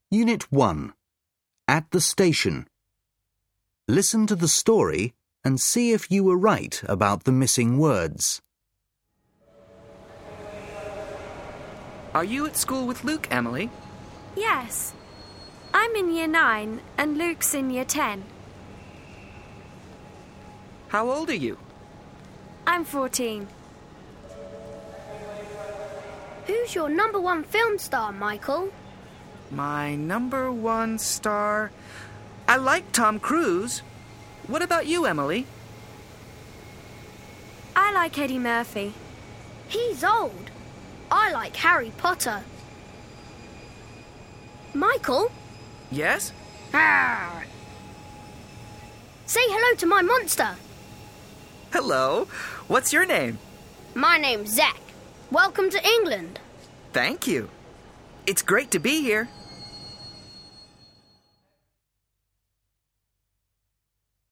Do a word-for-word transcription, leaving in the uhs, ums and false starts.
Unit one. At the station. Listen to the story and see if you were right about the missing words. Are you at school with Luke, Emily? Yes. I'm in year nine and Luke's in year ten. How old are you? I'm fourteen. Who's your number one film star, Michael? My number one star... I like Tom Cruise. What about you, Emily? I like Eddie Murphy. He's old. I like Harry Potter. Michael? Yes? Arr. Say hello to my monster. Hello. What's your name? My name's Zach. Welcome to England. Thank you. It's great to be here.